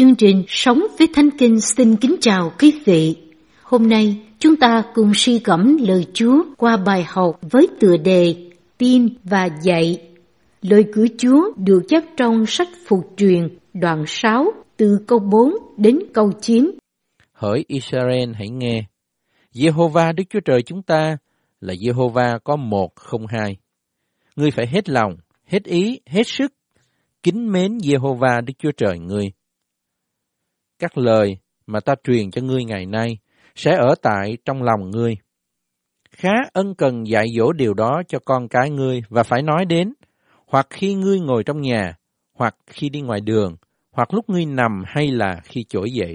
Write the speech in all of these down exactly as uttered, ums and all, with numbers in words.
chương trình Sống với Thánh Kinh xin kính chào quý vị. Hôm nay chúng ta cùng suy gẫm lời Chúa qua bài học với tựa đề Tin và Dạy. Lời của Chúa được chép trong sách Phục Truyền đoạn sáu từ câu bốn đến câu chín. Hỡi Israel hãy nghe, Giê-hô-va Đức Chúa Trời chúng ta là Giê-hô-va có một không hai. Ngươi phải hết lòng, hết ý, hết sức kính mến Giê-hô-va Đức Chúa Trời ngươi. Các lời mà ta truyền cho ngươi ngày nay sẽ ở tại trong lòng ngươi. Khá ân cần dạy dỗ điều đó cho con cái ngươi và phải nói đến, hoặc khi ngươi ngồi trong nhà, hoặc khi đi ngoài đường, hoặc lúc ngươi nằm hay là khi trỗi dậy.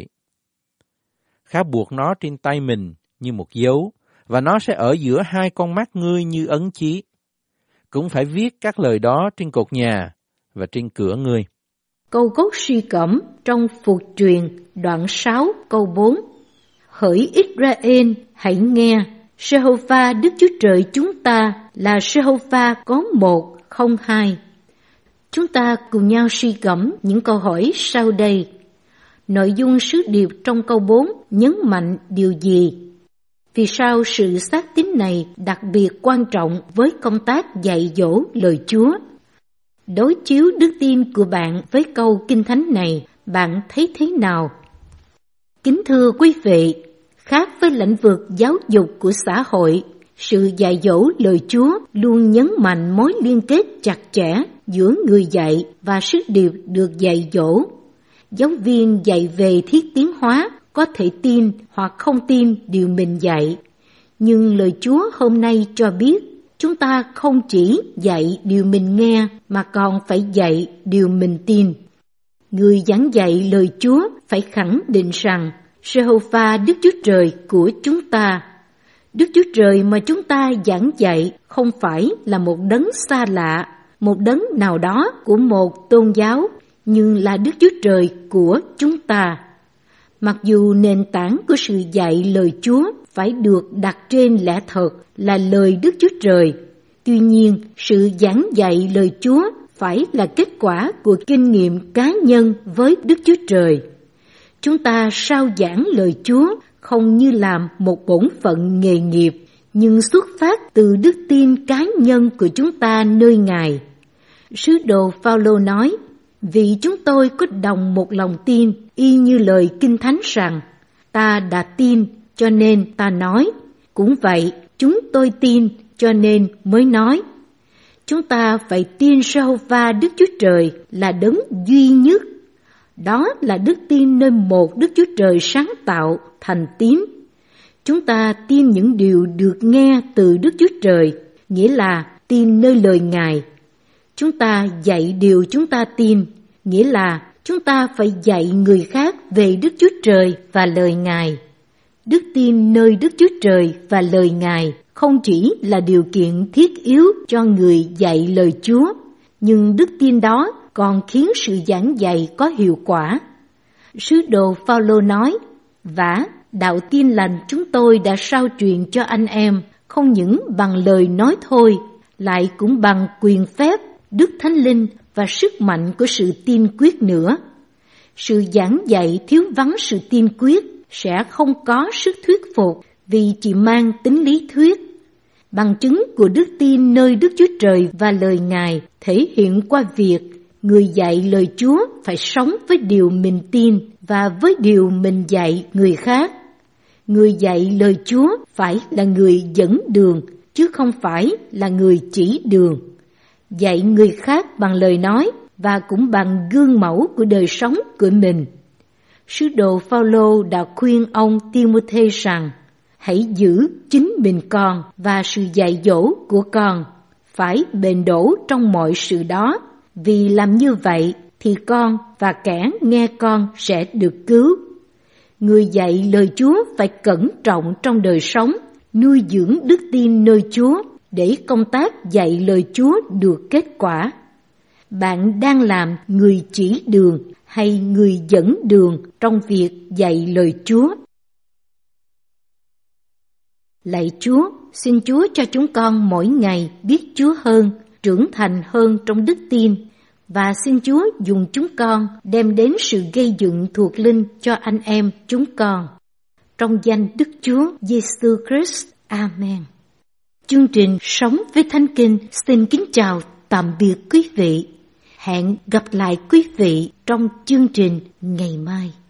Khá buộc nó trên tay mình như một dấu, và nó sẽ ở giữa hai con mắt ngươi như ấn chí. Cũng phải viết các lời đó trên cột nhà và trên cửa ngươi. Câu gốc suy gẫm trong Phục Truyền đoạn sáu câu bốn. Hỡi Israel hãy nghe, Giê-hô-va Đức Chúa Trời chúng ta là Giê-hô-va có một không hai. Chúng ta cùng nhau suy gẫm những câu hỏi sau đây. Nội dung sứ điệp trong câu bốn nhấn mạnh điều gì? Vì sao sự xác tín này đặc biệt quan trọng với công tác dạy dỗ lời Chúa? Đối chiếu đức tin của bạn với câu Kinh Thánh này, bạn thấy thế nào? Kính thưa quý vị, khác với lĩnh vực giáo dục của xã hội, sự dạy dỗ lời Chúa luôn nhấn mạnh mối liên kết chặt chẽ giữa người dạy và sứ điệp được dạy dỗ. Giáo viên dạy về thiết tiến hóa có thể tin hoặc không tin điều mình dạy. Nhưng lời Chúa hôm nay cho biết, chúng ta không chỉ dạy điều mình nghe mà còn phải dạy điều mình tin. Người giảng dạy lời Chúa phải khẳng định rằng Giê-hô-va Đức Chúa Trời của chúng ta. Đức Chúa Trời mà chúng ta giảng dạy không phải là một đấng xa lạ, một đấng nào đó của một tôn giáo, nhưng là Đức Chúa Trời của chúng ta. Mặc dù nền tảng của sự dạy lời Chúa phải được đặt trên lẽ thật là lời Đức Chúa Trời, tuy nhiên sự giảng dạy lời Chúa phải là kết quả của kinh nghiệm cá nhân với Đức Chúa Trời. Chúng ta rao giảng lời Chúa không như làm một bổn phận nghề nghiệp, nhưng xuất phát từ đức tin cá nhân của chúng ta nơi Ngài. Sứ đồ Phao-lô nói, vì chúng tôi có đồng một lòng tin, y như lời Kinh Thánh rằng, ta đã tin cho nên ta nói, cũng vậy chúng tôi tin cho nên mới nói. Chúng ta phải tin Giê-hô-va Đức Chúa Trời là đấng duy nhất. Đó là đức tin nơi một Đức Chúa Trời sáng tạo thành tín. Chúng ta tin những điều được nghe từ Đức Chúa Trời, nghĩa là tin nơi lời Ngài. Chúng ta dạy điều chúng ta tin, nghĩa là chúng ta phải dạy người khác về Đức Chúa Trời và lời Ngài. Đức tin nơi Đức Chúa Trời và lời Ngài không chỉ là điều kiện thiết yếu cho người dạy lời Chúa, nhưng đức tin đó còn khiến sự giảng dạy có hiệu quả. Sứ đồ Phao-lô nói, vả, đạo tin lành chúng tôi đã rao truyền cho anh em, không những bằng lời nói thôi, lại cũng bằng quyền phép, Đức Thánh Linh và sức mạnh của sự tin quyết nữa. Sự giảng dạy thiếu vắng sự tin quyết sẽ không có sức thuyết phục vì chỉ mang tính lý thuyết. Bằng chứng của đức tin nơi Đức Chúa Trời và lời Ngài thể hiện qua việc người dạy lời Chúa phải sống với điều mình tin và với điều mình dạy người khác. Người dạy lời Chúa phải là người dẫn đường, chứ không phải là người chỉ đường. Dạy người khác bằng lời nói và cũng bằng gương mẫu của đời sống của mình. Sứ đồ Phao-lô đã khuyên ông Ti-mô-thê rằng, hãy giữ chính mình con và sự dạy dỗ của con, phải bền đổ trong mọi sự đó, vì làm như vậy thì con và kẻ nghe con sẽ được cứu. Người dạy lời Chúa phải cẩn trọng trong đời sống, nuôi dưỡng đức tin nơi Chúa để công tác dạy lời Chúa được kết quả. Bạn đang làm người chỉ đường hay người dẫn đường trong việc dạy lời Chúa? Lạy Chúa, xin Chúa cho chúng con mỗi ngày biết Chúa hơn, trưởng thành hơn trong đức tin, và xin Chúa dùng chúng con đem đến sự gây dựng thuộc linh cho anh em chúng con. Trong danh Đức Chúa Giêsu Christ. Amen. Chương trình Sống với Thánh Kinh xin kính chào tạm biệt quý vị. Hẹn gặp lại quý vị trong chương trình ngày mai.